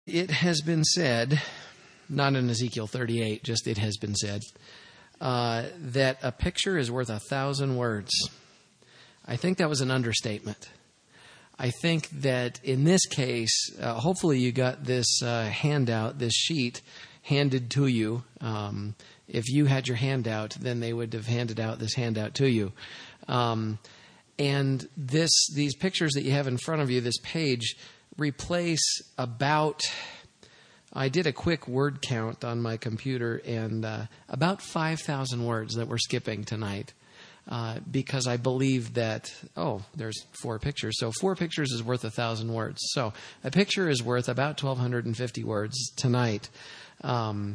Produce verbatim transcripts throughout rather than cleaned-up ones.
It has been said, not in Ezekiel thirty-eight, just it has been said, uh, that a picture is worth a thousand words. I think that was an understatement. I think that in this case, uh, hopefully you got this uh, handout, this sheet handed to you. Um, if you had your handout, then they would have handed out this handout to you. Um, and this, these pictures that you have in front of you, this page, replace about, I did a quick word count on my computer, and uh, about five thousand words that we're skipping tonight. Uh, because I believe that, oh, there's four pictures. So four pictures is worth a thousand words. So a picture is worth about twelve fifty words tonight. Um,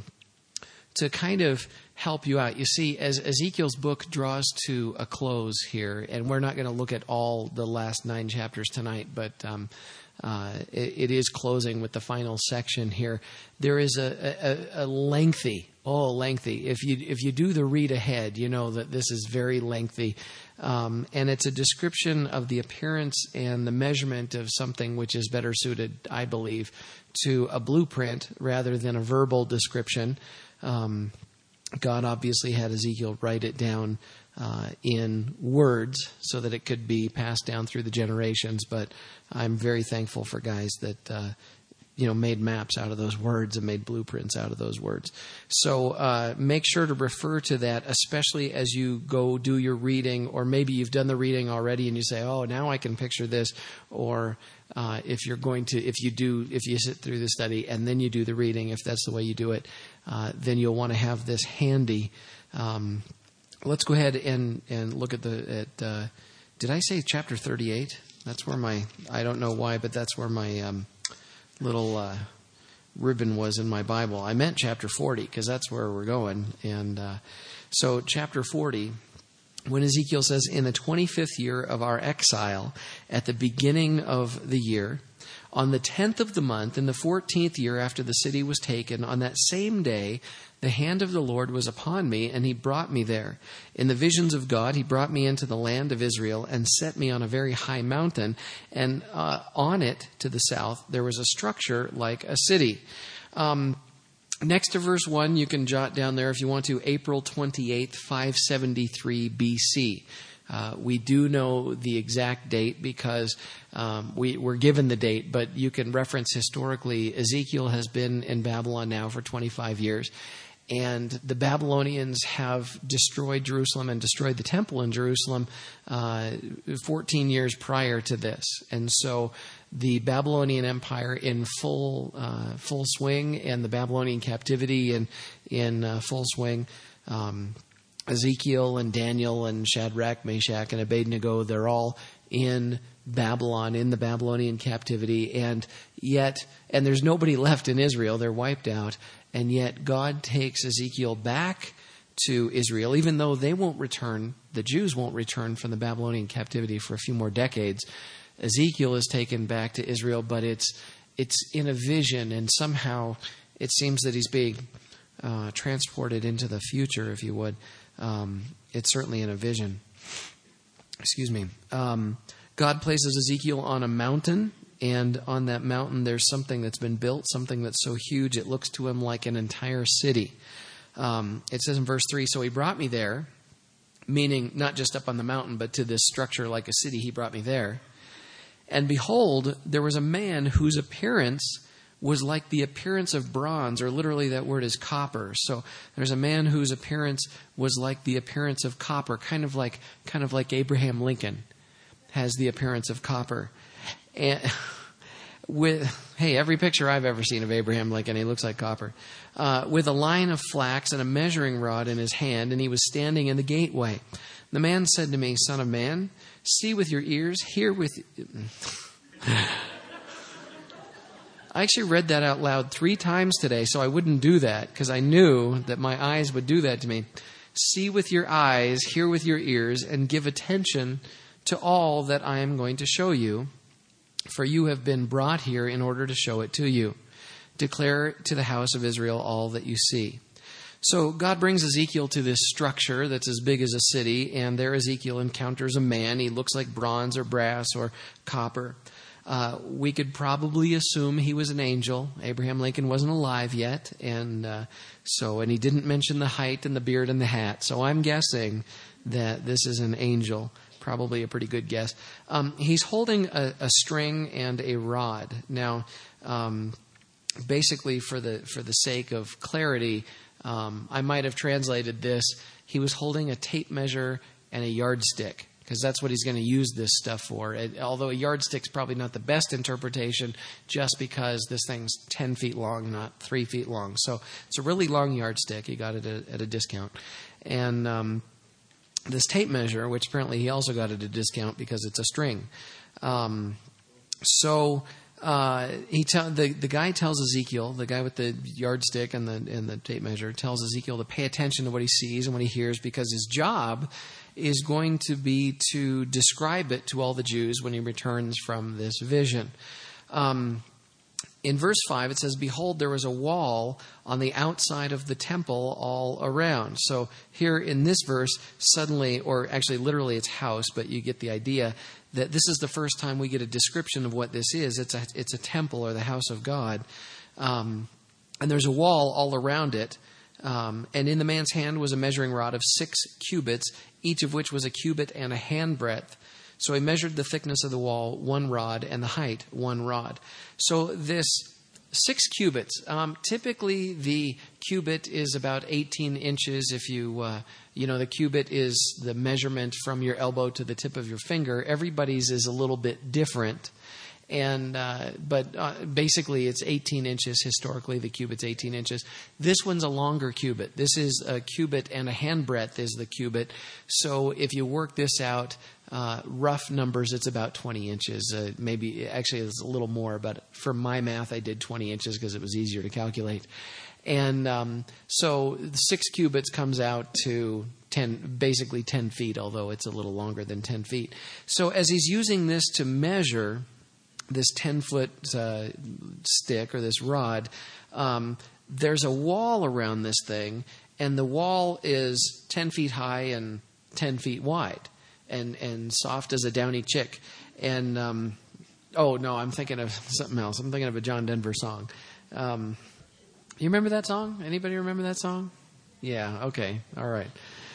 to kind of help you out. You see, as Ezekiel's book draws to a close here, and we're not going to look at all the last nine chapters tonight, but um, uh, it, it is closing with the final section here. There is a, a, a lengthy, oh, lengthy. If you if you do the read ahead, you know that this is very lengthy. Um, and it's a description of the appearance and the measurement of something which is better suited, I believe, to a blueprint rather than a verbal description. Um, God obviously had Ezekiel write it down uh, in words so that it could be passed down through the generations. But I'm very thankful for guys that uh, you know made maps out of those words and made blueprints out of those words. So uh, make sure to refer to that, especially as you go do your reading, or maybe you've done the reading already and you say, "Oh, now I can picture this," or uh, if you're going to, if you do, if you sit through the study and then you do the reading, if that's the way you do it. Uh, then you'll want to have this handy. Um, let's go ahead and, and look at the, at, uh, did I say chapter thirty-eight? That's where my, I don't know why, but that's where my um, little uh, ribbon was in my Bible. I meant chapter forty because that's where we're going. And uh, so chapter forty, when Ezekiel says, in the twenty-fifth year of our exile, at the beginning of the year, on the tenth of the month, in the fourteenth year after the city was taken, on that same day, the hand of the Lord was upon me, and he brought me there. In the visions of God, he brought me into the land of Israel and set me on a very high mountain. And uh, on it, to the south, there was a structure like a city. Um, next to verse one, you can jot down there if you want to, April twenty-eighth, five seventy-three B C. Uh, we do know the exact date because um, we were given the date, but you can reference historically. Ezekiel has been in Babylon now for twenty-five years, and the Babylonians have destroyed Jerusalem and destroyed the temple in Jerusalem uh, fourteen years prior to this. And so the Babylonian Empire in full uh, full swing, and the Babylonian captivity in, in uh, full swing. Um Ezekiel and Daniel and Shadrach, Meshach, and Abednego, they're all in Babylon, in the Babylonian captivity, and yet, and there's nobody left in Israel, they're wiped out, and yet God takes Ezekiel back to Israel, even though they won't return, the Jews won't return from the Babylonian captivity for a few more decades. Ezekiel is taken back to Israel, but it's it's in a vision, and somehow it seems that he's being uh, transported into the future, if you would. Um, it's certainly in a vision. Excuse me. Um, God places Ezekiel on a mountain, and on that mountain there's something that's been built, something that's so huge it looks to him like an entire city. Um, it says in verse three, so he brought me there, meaning not just up on the mountain, but to this structure like a city, he brought me there. And behold, there was a man whose appearance was like the appearance of bronze, or literally that word is copper. So there's a man whose appearance was like the appearance of copper, kind of like kind of like Abraham Lincoln has the appearance of copper. And with hey, every picture I've ever seen of Abraham Lincoln, he looks like copper. Uh, with a line of flax and a measuring rod in his hand, and he was standing in the gateway. The man said to me, "Son of man, see with your ears, hear with." I actually read that out loud three times today, so I wouldn't do that because I knew that my eyes would do that to me. See with your eyes, hear with your ears, and give attention to all that I am going to show you, for you have been brought here in order to show it to you. Declare to the house of Israel all that you see. So God brings Ezekiel to this structure that's as big as a city, and there Ezekiel encounters a man. He looks like bronze or brass or copper. Uh, we could probably assume he was an angel. Abraham Lincoln wasn't alive yet, and uh, so and he didn't mention the height and the beard and the hat. So I'm guessing that this is an angel. Probably a pretty good guess. Um, he's holding a, a string and a rod. Now, um, basically, for the for the sake of clarity, um, I might have translated this. He was holding a tape measure and a yardstick, because that's what he's going to use this stuff for. It, although a yardstick's probably not the best interpretation, just because this thing's ten feet long, not three feet long. So it's a really long yardstick. He got it at, at a discount. And um, this tape measure, which apparently he also got at a discount because it's a string. Um, so uh, he tell, the, the guy tells Ezekiel, the guy with the yardstick and the, and the tape measure, tells Ezekiel to pay attention to what he sees and what he hears, because his job is going to be to describe it to all the Jews when he returns from this vision. Um, in verse five, it says, "Behold, there was a wall on the outside of the temple all around." So here in this verse, suddenly, or actually literally it's house, but you get the idea that this is the first time we get a description of what this is. It's a, it's a temple, or the house of God. Um, and there's a wall all around it. Um, and in the man's hand was a measuring rod of six cubits, each of which was a cubit and a handbreadth. So he measured the thickness of the wall, one rod, and the height, one rod. So this six cubits, um, typically the cubit is about eighteen inches. If you, uh, you know, the cubit is the measurement from your elbow to the tip of your finger. Everybody's is a little bit different. And uh, but uh, basically it's eighteen inches. Historically, the cubit's eighteen inches. This one's a longer cubit. This is a cubit and a handbreadth is the cubit. So if you work this out, uh, rough numbers, it's about twenty inches. Uh, maybe actually it's a little more, but for my math, I did twenty inches because it was easier to calculate. And um, so six cubits comes out to ten, basically ten feet, although it's a little longer than ten feet. So as he's using this to measure this ten-foot uh, stick or this rod, um, there's a wall around this thing, and the wall is ten feet high and ten feet wide, and, and soft as a downy chick. And, um, oh, no, I'm thinking of something else. I'm thinking of a John Denver song. Um, you remember that song? Anybody remember that song? Yeah, okay, all right.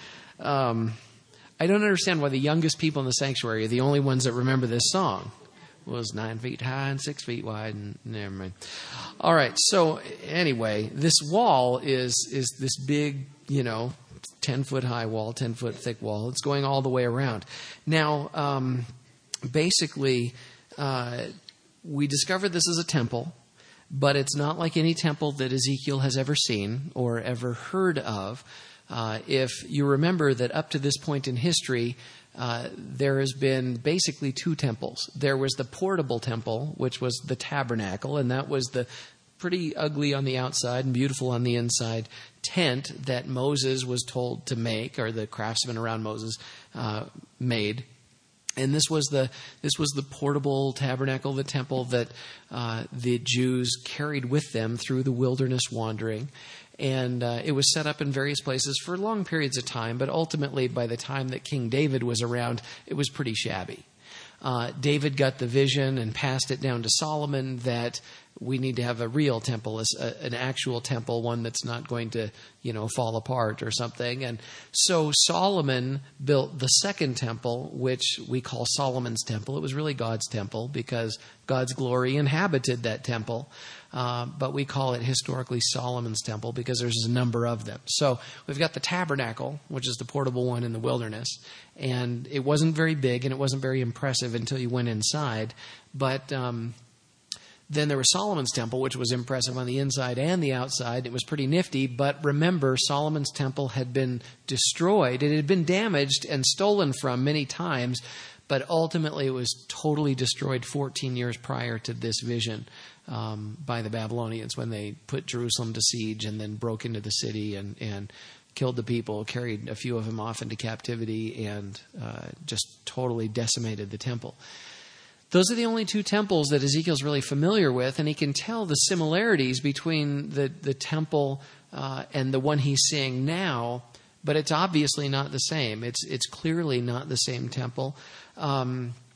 Um, I don't understand why the youngest people in the sanctuary are the only ones that remember this song. Was nine feet high and six feet wide, and never mind. All right. So anyway, this wall is is this big, you know, ten foot high wall, ten foot thick wall. It's going all the way around. Now, um, basically, uh, we discovered this is a temple, but it's not like any temple that Ezekiel has ever seen or ever heard of. Uh, if you remember that up to this point in history, Uh, there has been basically two temples. There was the portable temple, which was the tabernacle, and that was the pretty ugly on the outside and beautiful on the inside tent that Moses was told to make, or the craftsmen around Moses uh, made. And this was the this was the portable tabernacle, the temple that uh, the Jews carried with them through the wilderness wandering. And uh, it was set up in various places for long periods of time, but ultimately by the time that King David was around, it was pretty shabby. Uh, David got the vision and passed it down to Solomon that we need to have a real temple, a, an actual temple, one that's not going to, you know, fall apart or something. And so Solomon built the second temple, which we call Solomon's temple. It was really God's temple because God's glory inhabited that temple. Uh, but we call it historically Solomon's temple because there's a number of them. So we've got the tabernacle, which is the portable one in the wilderness. And it wasn't very big and it wasn't very impressive until you went inside. But um, then there was Solomon's temple, which was impressive on the inside and the outside. It was pretty nifty. But remember, Solomon's temple had been destroyed. It had been damaged and stolen from many times. But ultimately, it was totally destroyed fourteen years prior to this vision um, by the Babylonians when they put Jerusalem to siege and then broke into the city and, and killed the people, carried a few of them off into captivity, and uh, just totally decimated the temple. Those are the only two temples that Ezekiel's really familiar with, and he can tell the similarities between the, the temple uh, and the one he's seeing now, but it's obviously not the same. It's it's clearly not the same temple. Um,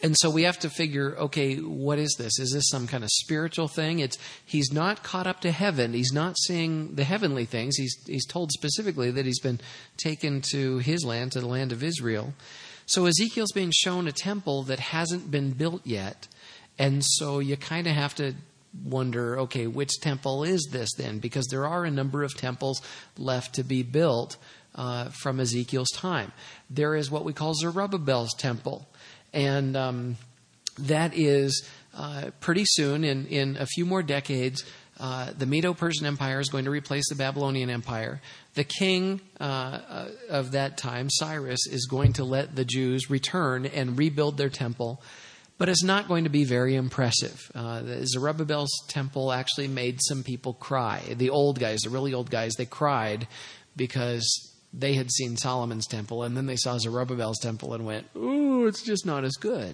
And so we have to figure, okay, what is this? Is this some kind of spiritual thing? It's he's not caught up to heaven. He's not seeing the heavenly things. He's he's told specifically that he's been taken to his land, to the land of Israel. So Ezekiel's being shown a temple that hasn't been built yet. And so you kind of have to wonder, okay, which temple is this then? Because there are a number of temples left to be built uh, from Ezekiel's time. There is what we call Zerubbabel's temple. And um, that is uh, pretty soon, in, in a few more decades, uh, the Medo-Persian Empire is going to replace the Babylonian Empire. The king uh, of that time, Cyrus, is going to let the Jews return and rebuild their temple, but it's not going to be very impressive. Uh, the Zerubbabel's temple actually made some people cry. The old guys, the really old guys, they cried because they had seen Solomon's temple, and then they saw Zerubbabel's temple and went, ooh, it's just not as good.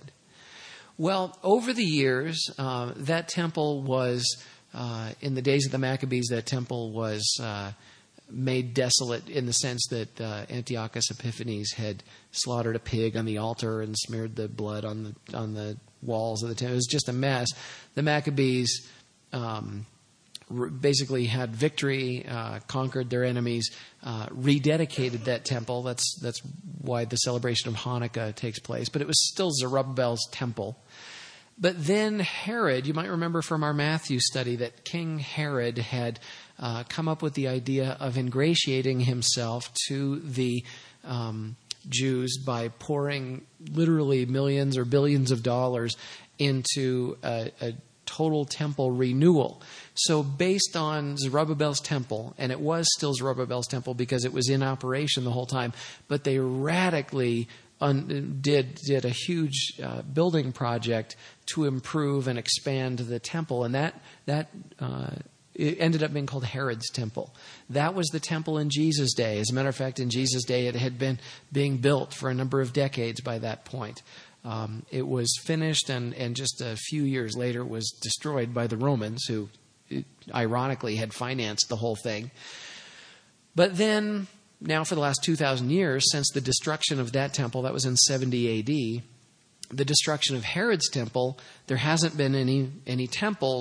Well, over the years, uh, that temple was, uh, in the days of the Maccabees, that temple was uh, made desolate in the sense that uh, Antiochus Epiphanes had slaughtered a pig on the altar and smeared the blood on the on the walls of the temple. It was just a mess. The Maccabees um, basically had victory, uh, conquered their enemies, uh, rededicated that temple. That's that's why the celebration of Hanukkah takes place. But it was still Zerubbabel's temple. But then Herod, you might remember from our Matthew study that King Herod had uh, come up with the idea of ingratiating himself to the um, Jews by pouring literally millions or billions of dollars into a, a total temple renewal. So based on Zerubbabel's temple, and it was still Zerubbabel's temple because it was in operation the whole time, but they radically un- did did a huge uh, building project to improve and expand the temple, and that that uh, it ended up being called Herod's temple. That was the temple in Jesus' day. As a matter of fact, in Jesus' day, it had been being built for a number of decades by that point. Um, it was finished, and, and just a few years later was destroyed by the Romans, who ironically had financed the whole thing. But then, now for the last two thousand years, since the destruction of that temple, that was in seventy A D, the destruction of Herod's temple, there hasn't been any any temples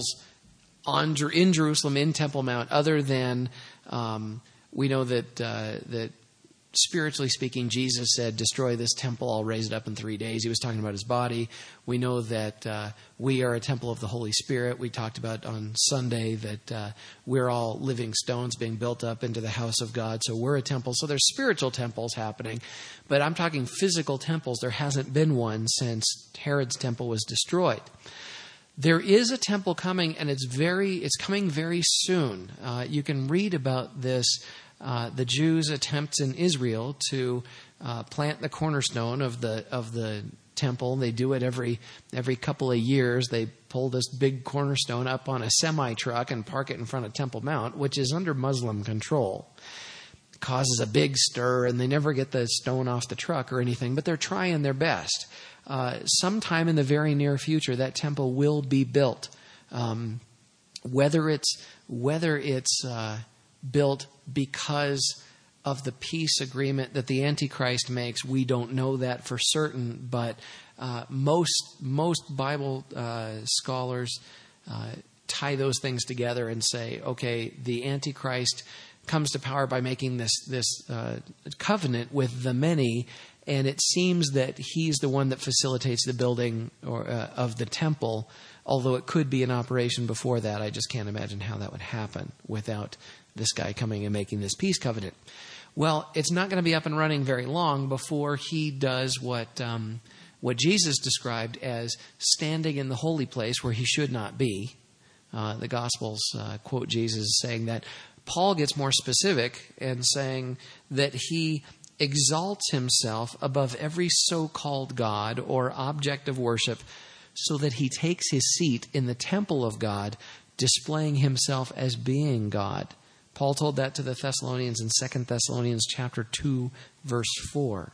on in Jerusalem, in Temple Mount, other than um, we know that uh, that spiritually speaking, Jesus said, destroy this temple, I'll raise it up in three days. He was talking about his body. We know that uh, we are a temple of the Holy Spirit. We talked about on Sunday that uh, we're all living stones being built up into the house of God. So we're a temple. So there's spiritual temples happening. But I'm talking physical temples. There hasn't been one since Herod's temple was destroyed. There is a temple coming, and it's very it's coming very soon. Uh, you can read about this. Uh, the Jews' attempts in Israel to uh, plant the cornerstone of the of the temple. They do it every every couple of years. They pull this big cornerstone up on a semi truck and park it in front of Temple Mount, which is under Muslim control. It causes a big stir, and they never get the stone off the truck or anything. But they're trying their best. Uh, sometime in the very near future, that temple will be built. Um, whether it's whether it's uh, built because of the peace agreement that the Antichrist makes, we don't know that for certain, but uh, most most Bible uh, scholars uh, tie those things together and say, okay, the Antichrist comes to power by making this this uh, covenant with the many, and it seems that he's the one that facilitates the building or uh, of the temple, although it could be in operation before that. I just can't imagine how that would happen without this guy coming and making this peace covenant. Well, it's not going to be up and running very long before he does what um, what Jesus described as standing in the holy place where he should not be. Uh, the Gospels uh, quote Jesus saying that. Paul gets more specific and saying that he exalts himself above every so-called God or object of worship so that he takes his seat in the temple of God, displaying himself as being God. Paul told that to the Thessalonians in Second Thessalonians chapter two, verse four.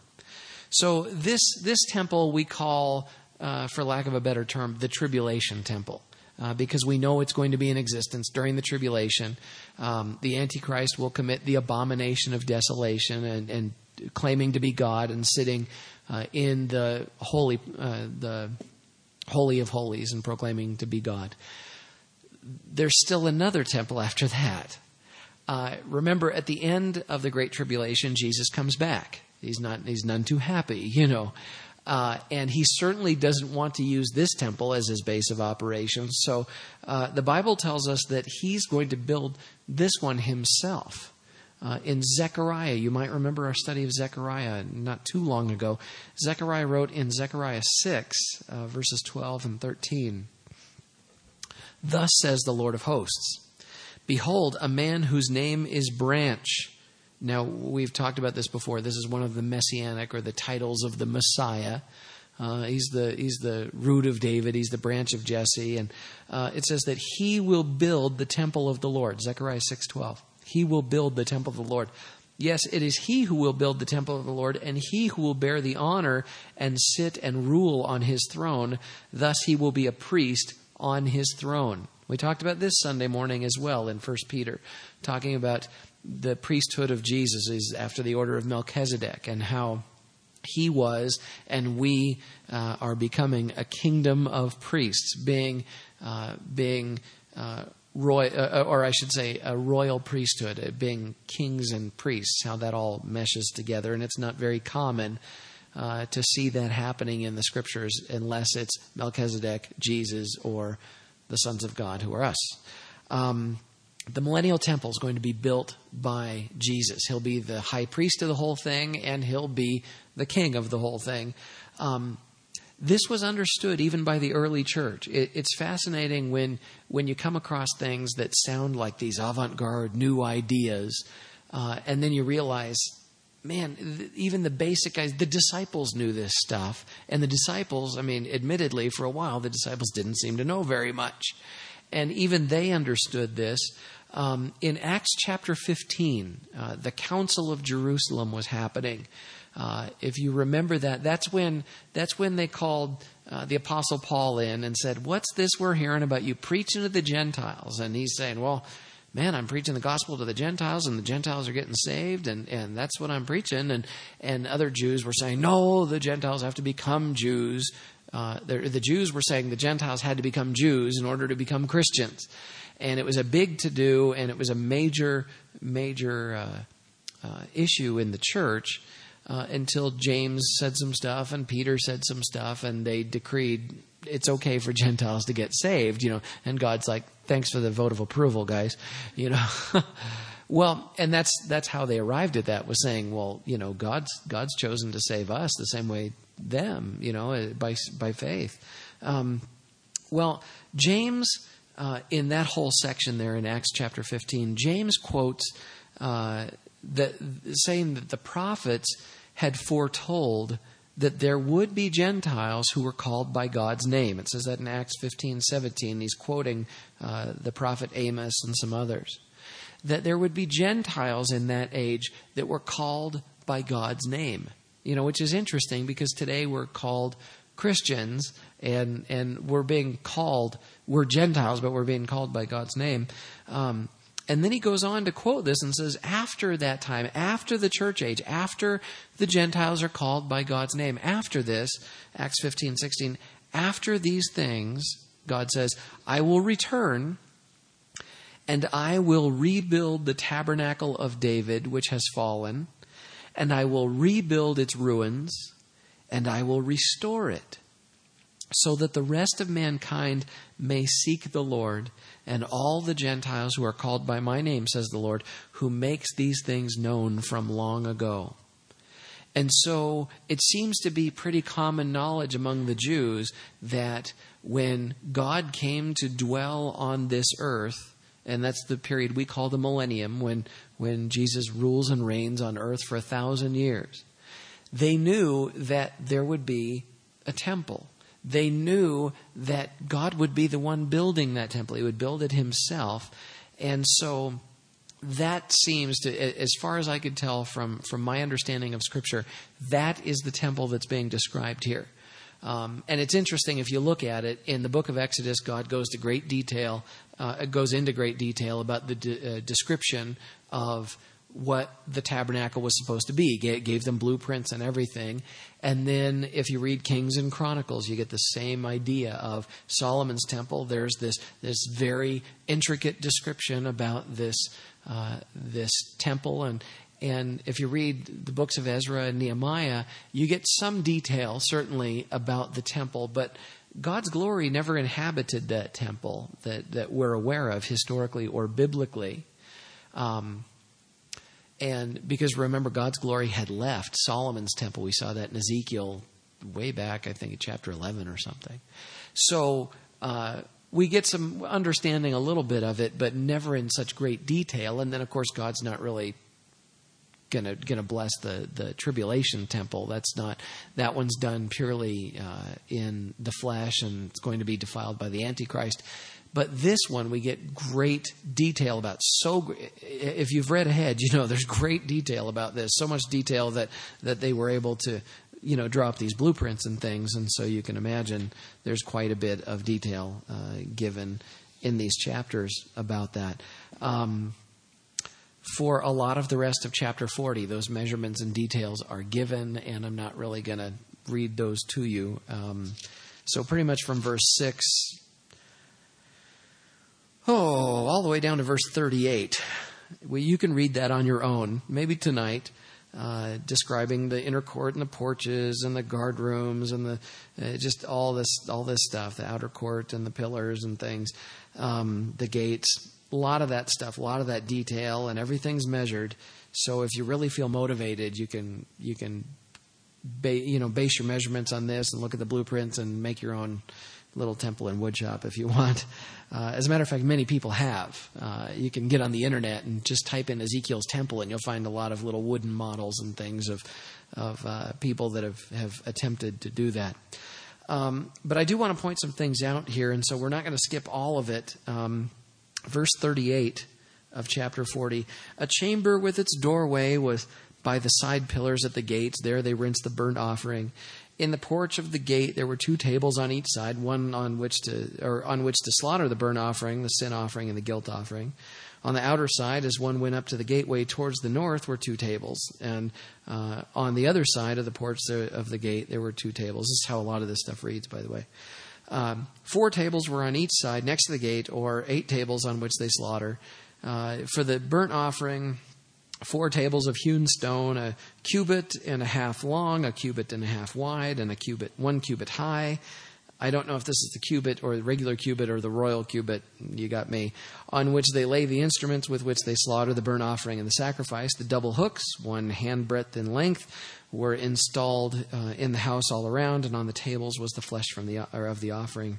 So this this temple we call, uh, for lack of a better term, the tribulation temple, uh, because we know it's going to be in existence during the tribulation. Um, the Antichrist will commit the abomination of desolation and, and claiming to be God and sitting uh, in the holy, uh, the Holy of Holies and proclaiming to be God. There's still another temple after that. Uh, remember, at the end of the Great Tribulation, Jesus comes back. He's not, he's none too happy, you know. Uh, and he certainly doesn't want to use this temple as his base of operations. So uh, the Bible tells us that he's going to build this one himself. Uh, in Zechariah, you might remember our study of Zechariah not too long ago. Zechariah wrote in Zechariah six, uh, verses twelve and thirteen, "Thus says the Lord of hosts, behold, a man whose name is Branch." Now, we've talked about this before. This is one of the messianic or the titles of the Messiah. Uh, he's the he's the root of David. He's the branch of Jesse. And uh, it says that he will build the temple of the Lord. Zechariah six twelve. He will build the temple of the Lord. Yes, it is he who will build the temple of the Lord, and he who will bear the honor and sit and rule on his throne. Thus he will be a priest on his throne. We talked about this Sunday morning as well in First Peter, talking about the priesthood of Jesus is after the order of Melchizedek, and how he was and we uh, are becoming a kingdom of priests, being uh, being uh, roy, uh, or I should say, a royal priesthood, uh, being kings and priests. How that all meshes together, and it's not very common uh, to see that happening in the Scriptures unless it's Melchizedek, Jesus, or the sons of God, who are us. Um, The millennial temple is going to be built by Jesus. He'll be the high priest of the whole thing, and he'll be the king of the whole thing. Um, this was understood even by the early church. It, it's fascinating when when you come across things that sound like these avant-garde new ideas, uh, and then you realize, man, th- even the basic guys, the disciples knew this stuff. And the disciples, I mean, admittedly, for a while, the disciples didn't seem to know very much. And even they understood this. Um, in Acts chapter fifteen, uh, the Council of Jerusalem was happening. Uh, if you remember that, that's when that's when they called uh, the Apostle Paul in and said, "What's this we're hearing about you preaching to the Gentiles?" And he's saying, "Well, man, I'm preaching the gospel to the Gentiles, and the Gentiles are getting saved, and, and that's what I'm preaching." And and other Jews were saying, "No, the Gentiles have to become Jews." Uh, the, the Jews were saying the Gentiles had to become Jews in order to become Christians. And it was a big to-do, and it was a major, major uh, uh, issue in the church uh, until James said some stuff and Peter said some stuff, and they decreed it's okay for Gentiles to get saved, you know. And God's like, thanks for the vote of approval, guys, you know. Well, and that's that's how they arrived at that, was saying, well, you know, God's God's chosen to save us the same way them, you know, by by faith. Um, well, James, uh, in that whole section there in Acts chapter fifteen, James quotes uh, that saying that the prophets had foretold that there would be Gentiles who were called by God's name. It says that in Acts fifteen seventeen. He's quoting uh, the prophet Amos and some others. That there would be Gentiles in that age that were called by God's name. You know, which is interesting because today we're called Christians and and we're being called, we're Gentiles, but we're being called by God's name. Um, and then he goes on to quote this and says, after that time, after the church age, after the Gentiles are called by God's name, after this, Acts fifteen sixteen, after these things, God says, I will return and I will rebuild the tabernacle of David, which has fallen, and I will rebuild its ruins, and I will restore it, so that the rest of mankind may seek the Lord, and all the Gentiles who are called by my name, says the Lord, who makes these things known from long ago. And so it seems to be pretty common knowledge among the Jews that when God came to dwell on this earth, and that's the period we call the millennium, when, when Jesus rules and reigns on earth for a thousand years, they knew that there would be a temple. They knew that God would be the one building that temple. He would build it himself. And so that seems to, as far as I could tell from, from my understanding of Scripture, that is the temple that's being described here. Um, and it's interesting, if you look at it, in the book of Exodus, God goes to great detail, uh, goes into great detail about the de- uh, description of what the tabernacle was supposed to be. It gave them blueprints and everything. And then if you read Kings and Chronicles, you get the same idea of Solomon's temple. There's this this very intricate description about this uh, this temple. And and if you read the books of Ezra and Nehemiah, you get some detail, certainly, about the temple. But God's glory never inhabited that temple that, that we're aware of historically or biblically. Um And because remember, God's glory had left Solomon's temple. We saw that in Ezekiel way back, I think in chapter eleven or something. So uh, we get some understanding a little bit of it, but never in such great detail. And then, of course, God's not really gonna gonna bless the the tribulation temple. That's not that one's done purely uh, in the flesh, and it's going to be defiled by the Antichrist. But this one we get great detail about. So if you've read ahead, you know there's great detail about this. So much detail that, that they were able to, you know, draw up these blueprints and things. And so you can imagine there's quite a bit of detail uh, given in these chapters about that. Um, for a lot of the rest of chapter forty, those measurements and details are given, and I'm not really going to read those to you. Um, so pretty much from verse six... Oh, all the way down to verse thirty-eight. Well, you can read that on your own, maybe tonight, uh, describing the inner court and the porches and the guard rooms and the uh, just all this all this stuff, the outer court and the pillars and things, um, the gates, a lot of that stuff, a lot of that detail, and everything's measured. So if you really feel motivated, you can you can ba- you know base your measurements on this and look at the blueprints and make your own little temple and wood shop if you want. Uh, as a matter of fact, many people have. Uh, you can get on the internet and just type in Ezekiel's temple, and you'll find a lot of little wooden models and things of of uh, people that have, have attempted to do that. Um, but I do want to point some things out here, and so we're not going to skip all of it. Um, verse thirty-eight of chapter forty, a chamber with its doorway was by the side pillars at the gates. There they rinsed the burnt offering. In the porch of the gate, there were two tables on each side, one on which to or on which to slaughter the burnt offering, the sin offering, and the guilt offering. On the outer side, as one went up to the gateway towards the north, were two tables. And uh, on the other side of the porch of the gate, there were two tables. This is how a lot of this stuff reads, by the way. Um, four tables were on each side next to the gate, or eight tables on which they slaughter. Uh, for the burnt offering, four tables of hewn stone, a cubit and a half long, a cubit and a half wide, and a cubit, one cubit high. I don't know if this is the cubit or the regular cubit or the royal cubit. You got me. On which they lay the instruments with which they slaughter the burnt offering and the sacrifice. The double hooks, one hand breadth in length, were installed uh, in the house all around, and on the tables was the flesh from the or of the offering.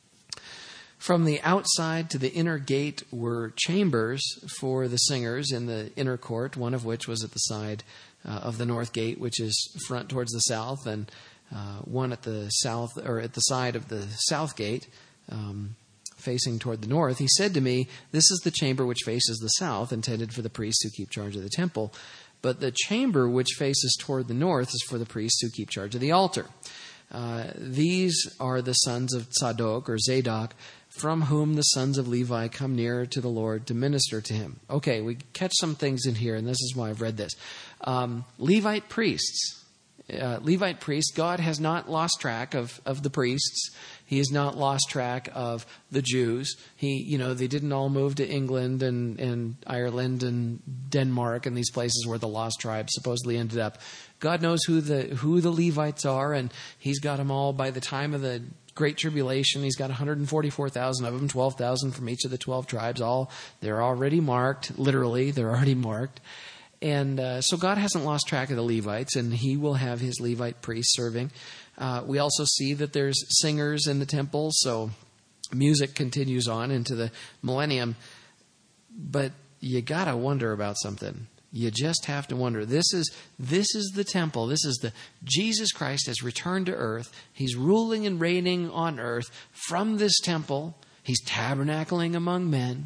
From the outside to the inner gate were chambers for the singers in the inner court, one of which was at the side uh, of the north gate, which is front towards the south, and uh, one at the south or at the side of the south gate, um, facing toward the north. He said to me, "This is the chamber which faces the south, intended for the priests who keep charge of the temple. But the chamber which faces toward the north is for the priests who keep charge of the altar. Uh, these are the sons of Zadok or Zadok, from whom the sons of Levi come near to the Lord to minister to him." Okay, we catch some things in here, and this is why I've read this. Um, Levite priests. Uh, Levite priests, God has not lost track of, of the priests. He has not lost track of the Jews. He, you know, they didn't all move to England and, and Ireland and Denmark and these places where the lost tribes supposedly ended up. God knows who the who the Levites are, and he's got them all by the time of the Great Tribulation. He's got one hundred forty-four thousand of them, twelve thousand from each of the twelve tribes. All they're already marked. Literally, they're already marked. And uh, so God hasn't lost track of the Levites, and he will have his Levite priests serving. Uh, we also see that there's singers in the temple, so music continues on into the millennium. But you got to wonder about something. You just have to wonder. This is this is the temple. This is the Jesus Christ has returned to earth. He's ruling and reigning on earth from this temple. He's tabernacling among men.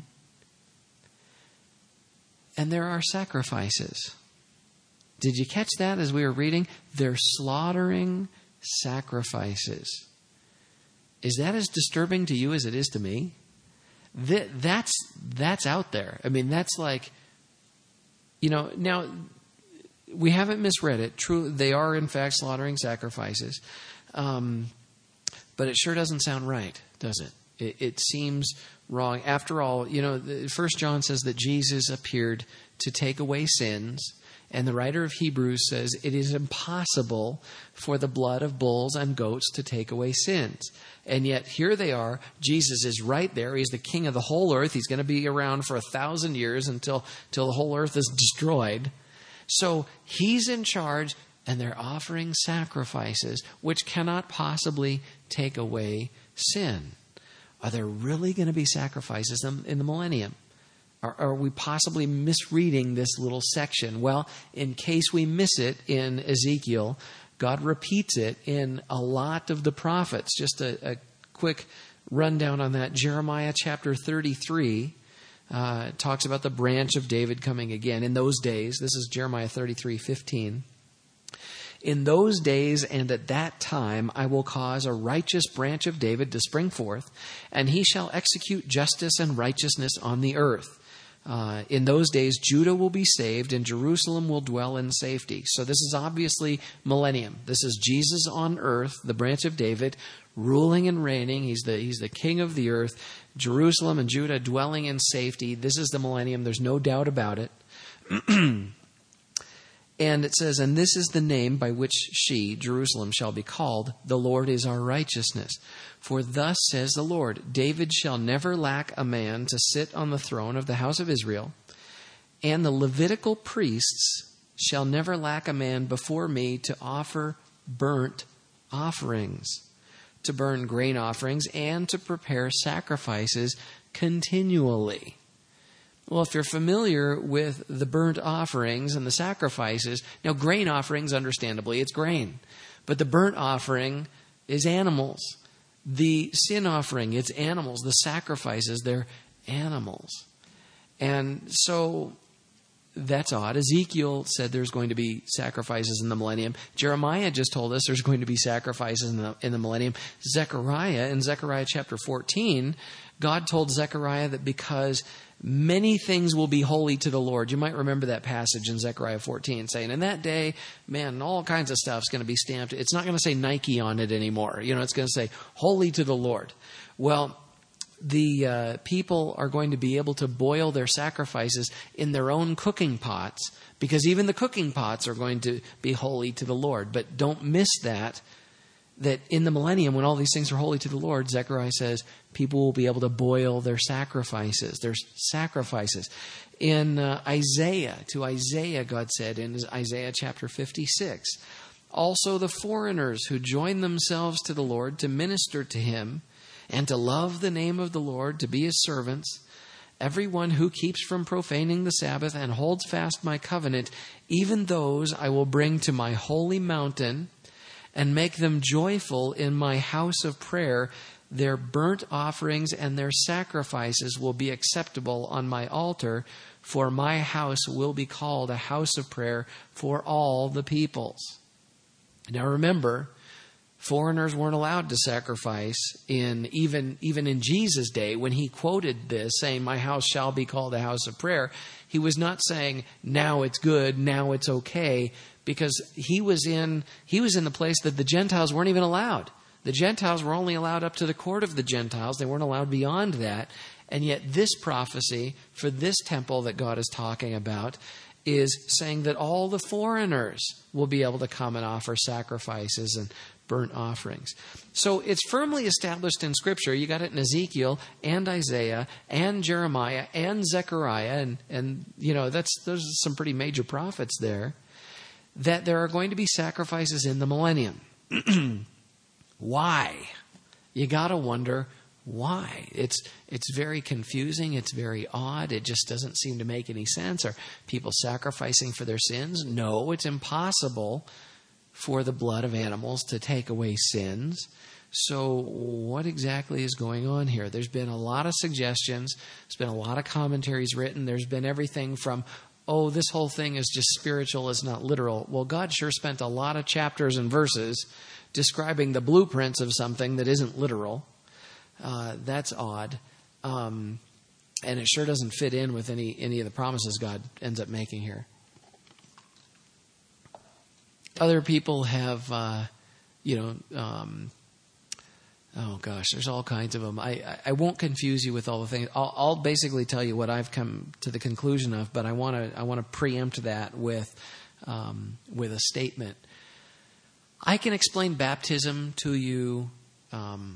And there are sacrifices. Did you catch that as we were reading? They're slaughtering sacrifices. Is that as disturbing to you as it is to me? That, that's, that's out there. I mean, that's like, you know, now we haven't misread it. True, they are in fact slaughtering sacrifices. Um, but it sure doesn't sound right, does it? It, it seems wrong. After all, you know, First John says that Jesus appeared to take away sins. And the writer of Hebrews says it is impossible for the blood of bulls and goats to take away sins. And yet here they are. Jesus is right there. He's the king of the whole earth. He's going to be around for a thousand years until, until the whole earth is destroyed. So he's in charge, and they're offering sacrifices which cannot possibly take away sin. Are there really going to be sacrifices in, in the millennium? Are, are we possibly misreading this little section? Well, in case we miss it in Ezekiel, God repeats it in a lot of the prophets. Just a, a quick rundown on that. Jeremiah chapter thirty-three uh, talks about the branch of David coming again. In those days, this is Jeremiah thirty-three fifteen. In those days and at that time, I will cause a righteous branch of David to spring forth, and he shall execute justice and righteousness on the earth. Uh, in those days, Judah will be saved and Jerusalem will dwell in safety. So this is obviously millennium. This is Jesus on earth, the branch of David, ruling and reigning. He's the, he's the king of the earth. Jerusalem and Judah dwelling in safety. This is the millennium. There's no doubt about it. And it says, and this is the name by which she, Jerusalem, shall be called. The Lord is our righteousness. For thus says the Lord, David shall never lack a man to sit on the throne of the house of Israel, and the Levitical priests shall never lack a man before me to offer burnt offerings, to burn grain offerings, and to prepare sacrifices continually. Well, if you're familiar with the burnt offerings and the sacrifices, now grain offerings, understandably, it's grain. But the burnt offering is animals. The sin offering, it's animals. The sacrifices, they're animals. And so that's odd. Ezekiel said there's going to be sacrifices in the millennium. Jeremiah just told us there's going to be sacrifices in the, in the millennium. Zechariah, in Zechariah chapter fourteen, God told Zechariah that because many things will be holy to the Lord. You might remember that passage in Zechariah fourteen saying, in that day, man, all kinds of stuff is going to be stamped. It's not going to say Nike on it anymore. You know, it's going to say holy to the Lord. Well, the uh, people are going to be able to boil their sacrifices in their own cooking pots, because even the cooking pots are going to be holy to the Lord. But don't miss that, that in the millennium, when all these things are holy to the Lord, Zechariah says people will be able to boil their sacrifices, their sacrifices. In uh, Isaiah, to Isaiah, God said in Isaiah chapter fifty-six, also the foreigners who join themselves to the Lord to minister to him and to love the name of the Lord, to be his servants, everyone who keeps from profaning the Sabbath and holds fast my covenant, even those I will bring to my holy mountain and make them joyful in my house of prayer. Their burnt offerings and their sacrifices will be acceptable on my altar, for my house will be called a house of prayer for all the peoples. Now remember, foreigners weren't allowed to sacrifice in even, even in Jesus' day. When he quoted this, saying, my house shall be called a house of prayer, he was not saying, now it's good, now it's okay, because he was in he was in the place that the Gentiles weren't even allowed. The Gentiles were only allowed up to the court of the Gentiles. They weren't allowed beyond that. And yet this prophecy for this temple that God is talking about is saying that all the foreigners will be able to come and offer sacrifices and burnt offerings. So it's firmly established in Scripture. You got it in Ezekiel and Isaiah and Jeremiah and Zechariah, and and you know that's those are some pretty major prophets there, that there are going to be sacrifices in the millennium. Why? You got to wonder why. It's it's very confusing. It's very odd. It just doesn't seem to make any sense. Are people sacrificing for their sins? No, it's impossible for the blood of animals to take away sins. So what exactly is going on here? There's been a lot of suggestions. There's been a lot of commentaries written. There's been everything from, oh, this whole thing is just spiritual, it's not literal. Well, God sure spent a lot of chapters and verses describing the blueprints of something that isn't literal. Uh, that's odd. Um, and it sure doesn't fit in with any, any of the promises God ends up making here. Other people have, uh, you know, um, oh gosh, there's all kinds of them. I, I, I won't confuse you with all the things. I'll, I'll basically tell you what I've come to the conclusion of, but I want to I want to preempt that with um, with a statement. I can explain baptism to you um,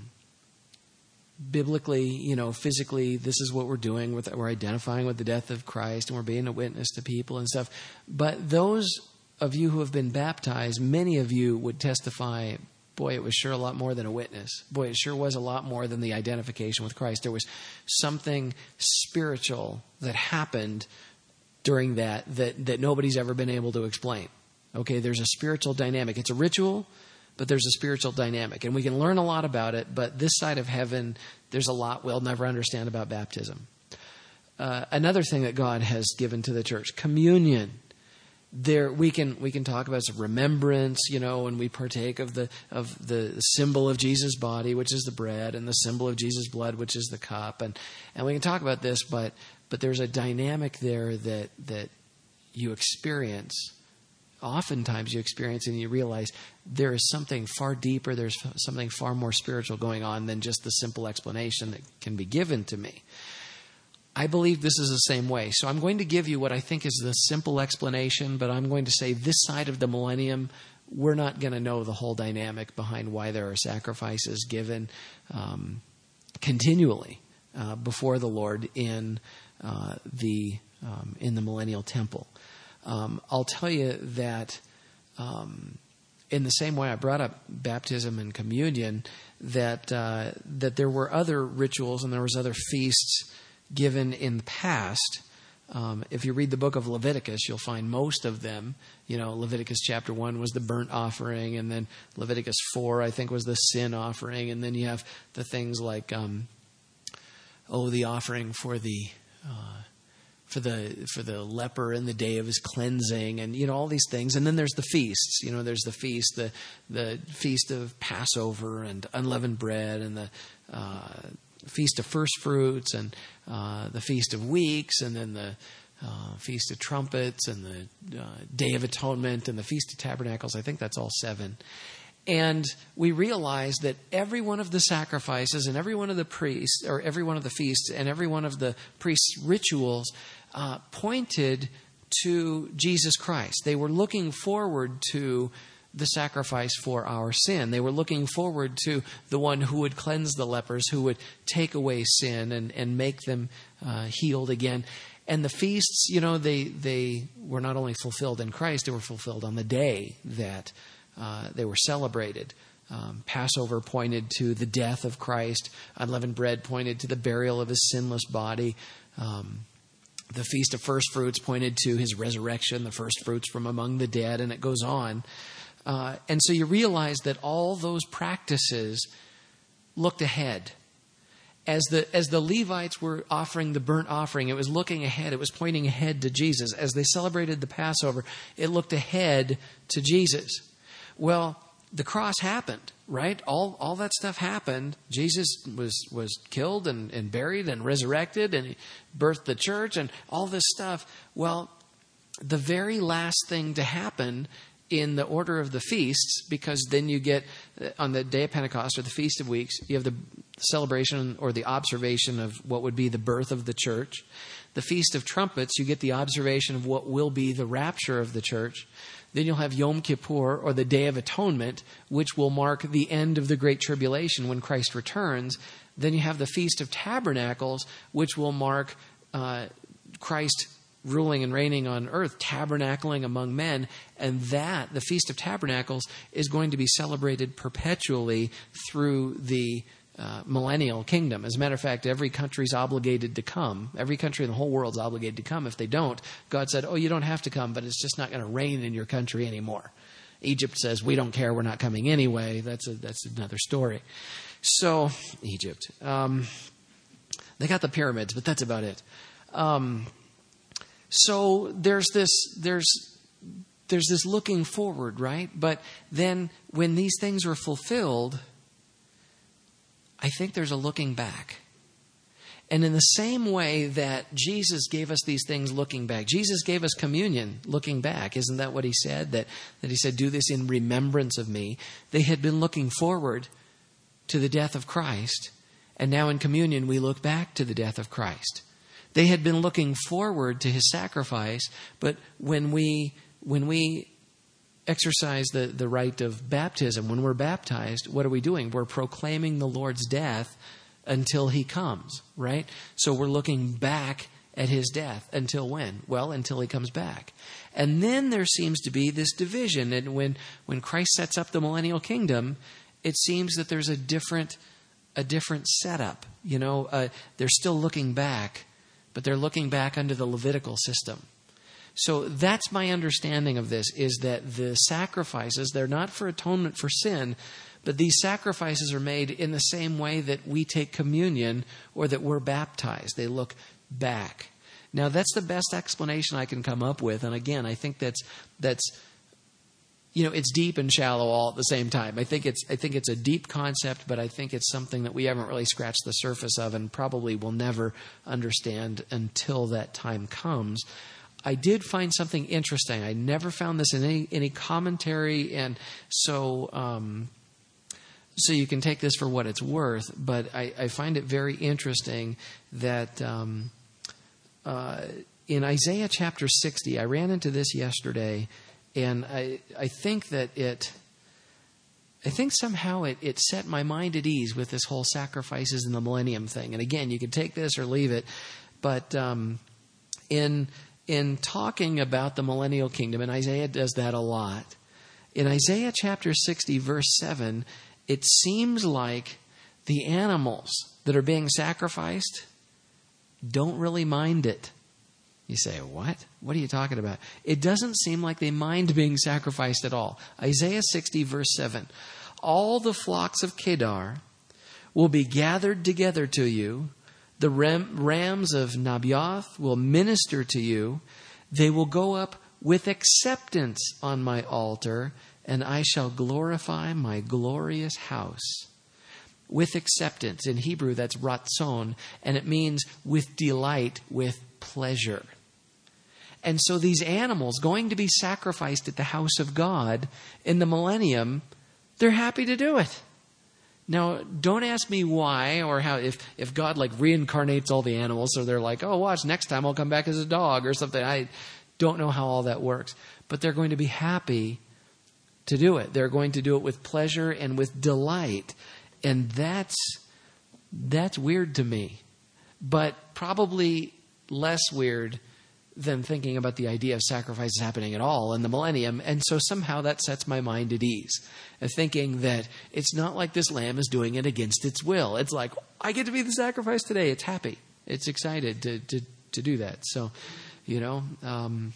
biblically, you know, physically. This is what we're doing. With, we're identifying with the death of Christ, and we're being a witness to people and stuff. But those of you who have been baptized, many of you would testify, boy, it was sure a lot more than a witness. Boy, it sure was a lot more than the identification with Christ. There was something spiritual that happened during that that, that nobody's ever been able to explain. Okay, there's a spiritual dynamic. It's a ritual, but there's a spiritual dynamic. And we can learn a lot about it, but this side of heaven, there's a lot we'll never understand about baptism. Uh, another thing that God has given to the church, communion. There we can we can talk about some remembrance, you know, when we partake of the of the symbol of Jesus' body, which is the bread, and the symbol of Jesus' blood, which is the cup, and and we can talk about this, but but there's a dynamic there that that you experience. Oftentimes you experience and you realize there is something far deeper, there's something far more spiritual going on than just the simple explanation that can be given to me. I believe this is the same way. So I'm going to give you what I think is the simple explanation, but I'm going to say this side of the millennium, we're not going to know the whole dynamic behind why there are sacrifices given um, continually uh, before the Lord in uh, the um, in the millennial temple. Um, I'll tell you that um, in the same way I brought up baptism and communion, that uh, that there were other rituals and there was other feasts given in the past. Um, if you read the book of Leviticus, you'll find most of them. You know, Leviticus chapter one was the burnt offering, and then Leviticus four, I think, was the sin offering, and then you have the things like, um, oh, the offering for the uh, for the for the leper in the day of his cleansing, and you know all these things. And then there's the feasts. You know, there's the feast, the the feast of Passover and unleavened bread, and the uh, Feast of First Fruits, and uh, the Feast of Weeks, and then the uh, Feast of Trumpets, and the uh, Day of Atonement, and the Feast of Tabernacles. I think that's all seven. And we realize that every one of the sacrifices and every one of the priests, or every one of the feasts and every one of the priests' rituals uh, pointed to Jesus Christ. They were looking forward to the sacrifice for our sin. They were looking forward to the one who would cleanse the lepers, who would take away sin and, and make them uh, healed again. And the feasts, you know, they they were not only fulfilled in Christ, they were fulfilled on the day that uh, they were celebrated. Um, Passover pointed to the death of Christ. Unleavened bread pointed to the burial of his sinless body. Um, the Feast of First Fruits pointed to his resurrection, the first fruits from among the dead, and it goes on. Uh, and so you realize that all those practices looked ahead. As the as the Levites were offering the burnt offering, it was looking ahead. It was pointing ahead to Jesus. As they celebrated the Passover, it looked ahead to Jesus. Well, the cross happened, right? All all that stuff happened. Jesus was was killed and, and buried and resurrected, and he birthed the church and all this stuff. Well, the very last thing to happen in the order of the feasts, because then you get on the day of Pentecost or the Feast of Weeks, you have the celebration or the observation of what would be the birth of the church. The Feast of Trumpets, you get the observation of what will be the rapture of the church. Then you'll have Yom Kippur, or the Day of Atonement, which will mark the end of the Great Tribulation when Christ returns. Then you have the Feast of Tabernacles, which will mark uh, Christ ruling and reigning on earth, tabernacling among men. And that, the Feast of Tabernacles, is going to be celebrated perpetually through the uh, millennial kingdom. As a matter of fact, every country's obligated to come. Every country in the whole world's obligated to come. If they don't, God said, oh, you don't have to come, but it's just not going to reign in your country anymore. Egypt says, we don't care, we're not coming anyway. That's a, that's another story. So, Egypt. Um, they got the pyramids, but that's about it. Um, so there's this, there's, there's this looking forward, right? But then when these things are fulfilled, I think there's a looking back. And in the same way that Jesus gave us these things looking back, Jesus gave us communion looking back. Isn't that what he said? That, that he said, do this in remembrance of me. They had been looking forward to the death of Christ. And now in communion, we look back to the death of Christ. They had been looking forward to his sacrifice. But when we, when we exercise the, the rite of baptism, when we're baptized, what are we doing? We're proclaiming the Lord's death until he comes, right? So we're looking back at his death until when? Well, until he comes back. And then there seems to be this division. And when, when Christ sets up the millennial kingdom, it seems that there's a different, a different setup. You know, uh, they're still looking back, but they're looking back under the Levitical system. So that's my understanding of this, is that the sacrifices, they're not for atonement for sin, but these sacrifices are made in the same way that we take communion or that we're baptized. They look back. Now, that's the best explanation I can come up with. And again, I think that's, that's, you know, it's deep and shallow all at the same time. I think it's, I think it's a deep concept, but I think it's something that we haven't really scratched the surface of and probably will never understand until that time comes. I did find something interesting. I never found this in any, any commentary, and so um, so you can take this for what it's worth. But I, I find it very interesting that um, uh, in Isaiah chapter sixty, I ran into this yesterday, and I I think that it, I think somehow it, it set my mind at ease with this whole sacrifices in the millennium thing. And again, you can take this or leave it, but um, in In talking about the millennial kingdom, and Isaiah does that a lot, in Isaiah chapter sixty, verse seven, it seems like the animals that are being sacrificed don't really mind it. You say, what? What are you talking about? It doesn't seem like they mind being sacrificed at all. Isaiah sixty, verse seven, all the flocks of Kedar will be gathered together to you. The ram, rams of Naboth will minister to you. They will go up with acceptance on my altar, and I shall glorify my glorious house. With acceptance. In Hebrew, that's ratzon, and it means with delight, with pleasure. And so these animals going to be sacrificed at the house of God in the millennium, they're happy to do it. Now, don't ask me why or how, if, if God like reincarnates all the animals, so they're like, oh, watch, next time I'll come back as a dog or something. I don't know how all that works. But they're going to be happy to do it. They're going to do it with pleasure and with delight. And that's, that's weird to me. But probably less weird than thinking about the idea of sacrifices happening at all in the millennium. And so somehow that sets my mind at ease, of thinking that it's not like this lamb is doing it against its will. It's like, I get to be the sacrifice today. It's happy. It's excited to to, to do that. So, you know, um,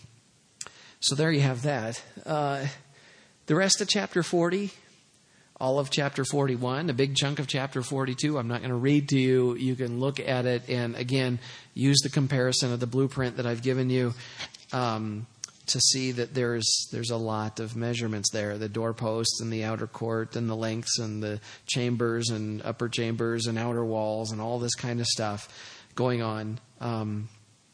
so there you have that. Uh, the rest of chapter forty, all of chapter forty-one, a big chunk of chapter forty-two. I'm not going to read to you. You can look at it and, again, use the comparison of the blueprint that I've given you um, to see that there's there's a lot of measurements there. The doorposts and the outer court and the lengths and the chambers and upper chambers and outer walls and all this kind of stuff going on. Um,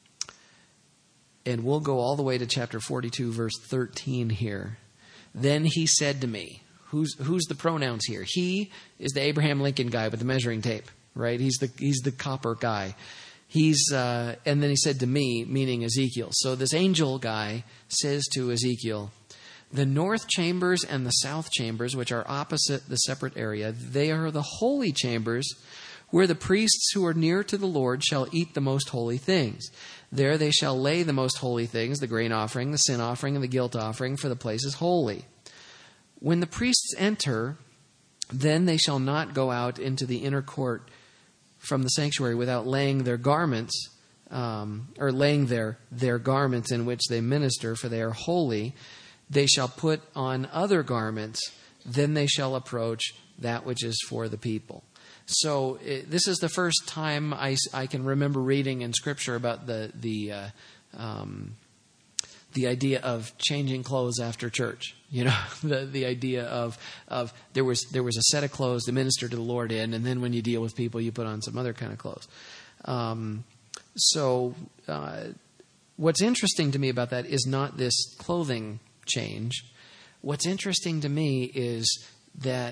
and we'll go all the way to chapter forty-two, verse thirteen here. Then he said to me, Who's who's the pronouns here? He is the Abraham Lincoln guy with the measuring tape, right? He's the he's the copper guy. He's uh, and then he said to me, meaning Ezekiel. So this angel guy says to Ezekiel, the north chambers and the south chambers, which are opposite the separate area, they are the holy chambers where the priests who are near to the Lord shall eat the most holy things. There they shall lay the most holy things, the grain offering, the sin offering, and the guilt offering, for the place is holy. When the priests enter, then they shall not go out into the inner court from the sanctuary without laying their garments, um, or laying their, their garments in which they minister, for they are holy. They shall put on other garments, then they shall approach that which is for the people. So it, this is the first time I, I can remember reading in Scripture about the the uh, um, the idea of changing clothes after church. You know, the the idea of of there was there was a set of clothes to minister to the Lord in, and then when you deal with people, you put on some other kind of clothes. Um, so uh, what's interesting to me about that is not this clothing change. What's interesting to me is that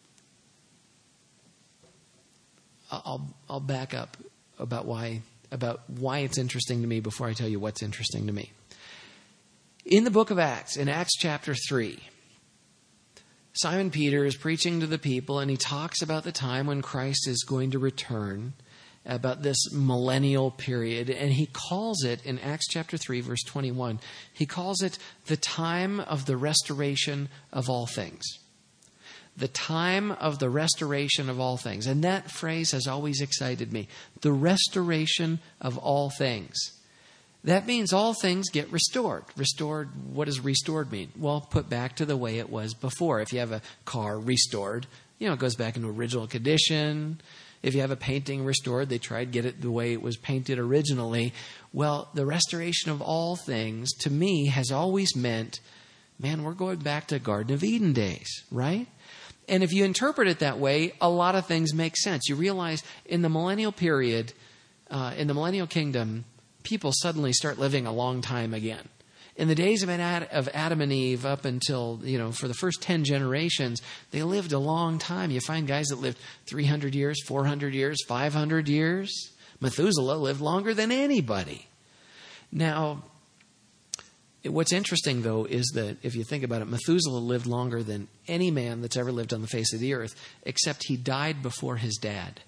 I'll I'll back up about why about why it's interesting to me before I tell you what's interesting to me. In the book of Acts, in Acts chapter three, Simon Peter is preaching to the people, and he talks about the time when Christ is going to return, about this millennial period, and he calls it, in Acts chapter three, verse twenty-one, he calls it the time of the restoration of all things. The time of the restoration of all things. And that phrase has always excited me. The restoration of all things. That means all things get restored. Restored, what does restored mean? Well, put back to the way it was before. If you have a car restored, you know, it goes back into original condition. If you have a painting restored, they try to get it the way it was painted originally. Well, the restoration of all things, to me, has always meant, man, we're going back to Garden of Eden days, right? And if you interpret it that way, a lot of things make sense. You realize in the millennial period, uh, in the millennial kingdom, people suddenly start living a long time again. In the days of Adam and Eve, up until, you know, for the first ten generations, they lived a long time. You find guys that lived three hundred years, four hundred years, five hundred years. Methuselah lived longer than anybody. Now, what's interesting, though, is that if you think about it, Methuselah lived longer than any man that's ever lived on the face of the earth, except he died before his dad.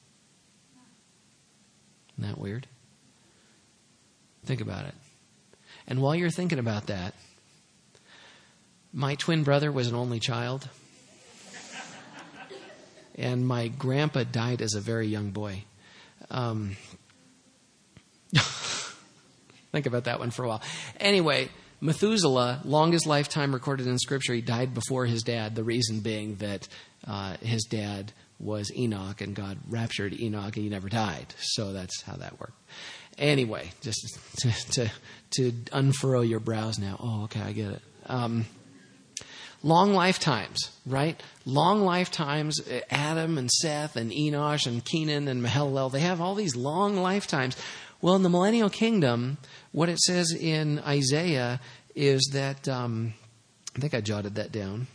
Isn't that weird? Think about it. And while you're thinking about that, my twin brother was an only child. And my grandpa died as a very young boy. Um, think about that one for a while. Anyway, Methuselah, longest lifetime recorded in Scripture, he died before his dad. The reason being that uh, his dad was Enoch, and God raptured Enoch, and he never died. So that's how that worked. Anyway, just to, to, to unfurrow your brows now. Oh, okay, I get it. Um, long lifetimes, right? Long lifetimes. Adam and Seth and Enosh and Kenan and Mahalalel, they have all these long lifetimes. Well, in the millennial kingdom, what it says in Isaiah is that, um, I think I jotted that down.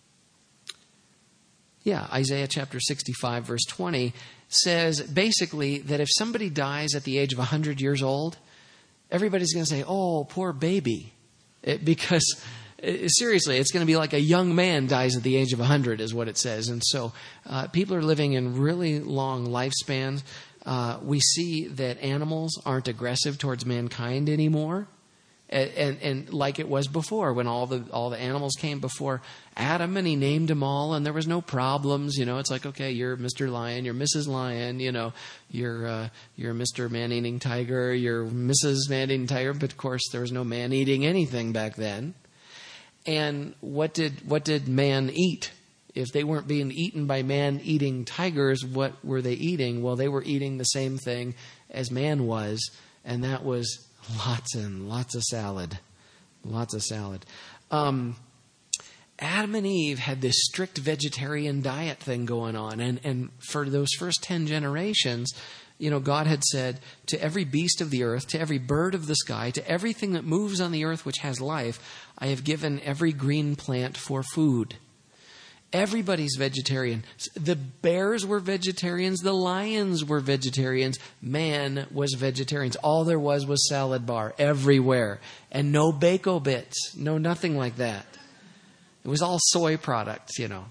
Yeah, Isaiah chapter sixty-five, verse twenty, says basically that if somebody dies at the age of one hundred years old, everybody's going to say, oh, poor baby. It, because, it, seriously, it's going to be like a young man dies at the age of one hundred is what it says. And so uh, people are living in really long lifespans. Uh, we see that animals aren't aggressive towards mankind anymore. And, and, and like it was before, when all the all the animals came before Adam, and he named them all, and there was no problems. You know, it's like, okay, you're Mister Lion, you're Missus Lion, you know, you're uh, you're Mister Man-eating tiger, you're Missus Man-eating tiger. But of course, there was no man eating anything back then. And what did what did man eat? If they weren't being eaten by man-eating tigers, what were they eating? Well, they were eating the same thing as man was, and that was lots and lots of salad. Lots of salad. Um, Adam and Eve had this strict vegetarian diet thing going on. And, and for those first ten generations, you know, God had said to every beast of the earth, to every bird of the sky, to everything that moves on the earth which has life, I have given every green plant for food. Everybody's vegetarian. The bears were vegetarians. The lions were vegetarians. Man was vegetarians. All there was was salad bar everywhere. And no Bako bits. No nothing like that. It was all soy products, you know.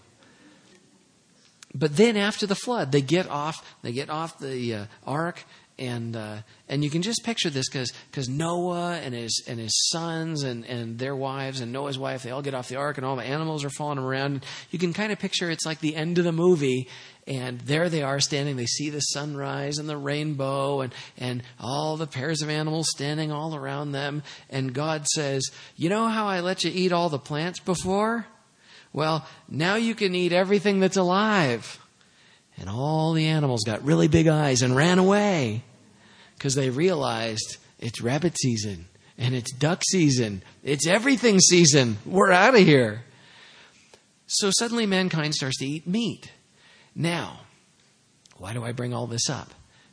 But then after the flood, they get off, they get off the uh, ark. And uh, and you can just picture this because because Noah and his and his sons and, and their wives and Noah's wife, they all get off the ark and all the animals are following around. You can kind of picture it's like the end of the movie, and there they are standing. They see the sunrise and the rainbow and, and all the pairs of animals standing all around them. And God says, you know how I let you eat all the plants before? Well, now you can eat everything that's alive. And all the animals got really big eyes and ran away. Because they realized it's rabbit season and it's duck season. It's everything season. We're out of here. So suddenly mankind starts to eat meat. Now, why do I bring all this up?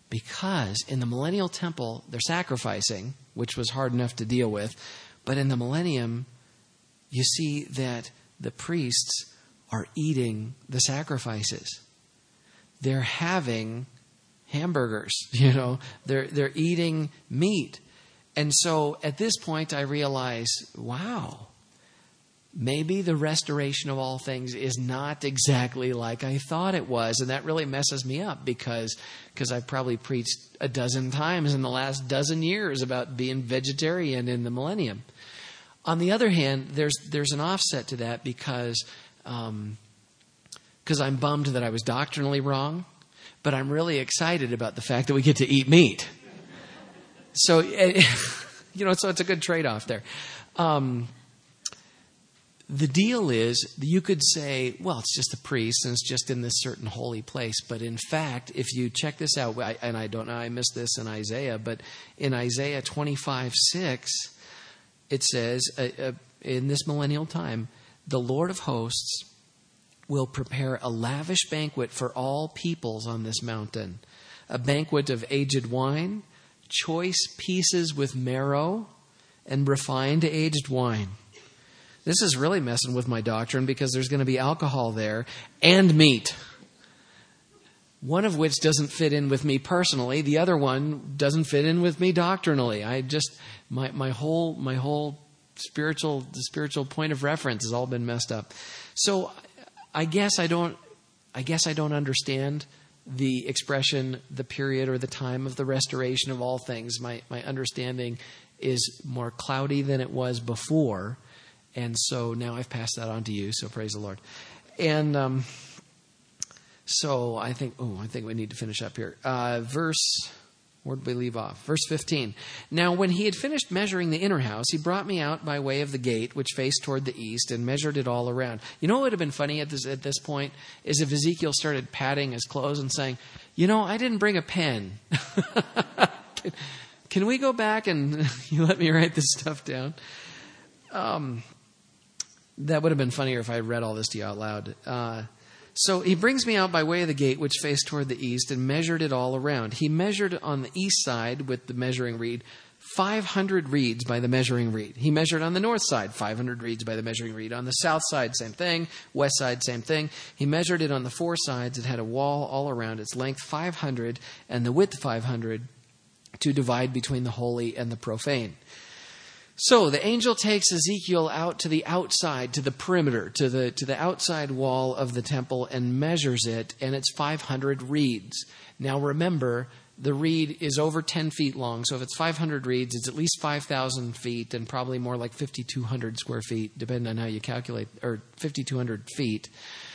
Because in the millennial temple, they're sacrificing, which was hard enough to deal with. But in the millennium, you see that the priests are eating the sacrifices. They're having hamburgers, you know, they're they're eating meat. And so at this point I realize, wow, maybe the restoration of all things is not exactly like I thought it was. And that really messes me up because because I've probably preached a dozen times in the last dozen years about being vegetarian in the millennium. On the other hand, there's there's an offset to that because um, because I'm bummed that I was doctrinally wrong, but I'm really excited about the fact that we get to eat meat. So, you know, so it's a good trade-off there. Um, the deal is, you could say, well, it's just a priest and it's just in this certain holy place. But in fact, if you check this out, and I don't know, I missed this in Isaiah, but in Isaiah twenty-five six, it says, uh, uh, in this millennial time, the Lord of hosts will prepare a lavish banquet for all peoples on this mountain, a banquet of aged wine, choice pieces with marrow, and refined aged wine. This is really messing with my doctrine because there's going to be alcohol there and meat. One of which doesn't fit in with me personally. The other one doesn't fit in with me doctrinally. I just, my, my whole, my whole spiritual, the spiritual point of reference has all been messed up. So I guess I don't, I guess I don't understand the expression, the period or the time of the restoration of all things. My, my understanding is more cloudy than it was before. And so now I've passed that on to you. So praise the Lord. And, um, So I think, oh, I think we need to finish up here. Uh, verse, where did we leave off? Verse fifteen. Now, when he had finished measuring the inner house, he brought me out by way of the gate, which faced toward the east, and measured it all around. You know what would have been funny at this at this point is if Ezekiel started patting his clothes and saying, you know, I didn't bring a pen. can, can we go back and you let me write this stuff down? Um, that would have been funnier if I read all this to you out loud. Uh So he brings me out by way of the gate, which faced toward the east, and measured it all around. He measured on the east side with the measuring reed, five hundred reeds by the measuring reed. He measured on the north side, five hundred reeds by the measuring reed. On the south side, same thing. West side, same thing. He measured it on the four sides. It had a wall all around, its length five hundred, and the width five hundred, to divide between the holy and the profane. So the angel takes Ezekiel out to the outside, to the perimeter, to the to the outside wall of the temple and measures it, and it's five hundred reeds. Now remember, the reed is over ten feet long, so if it's five hundred reeds, it's at least five thousand feet and probably more like fifty-two hundred square feet, depending on how you calculate, or fifty-two hundred feet.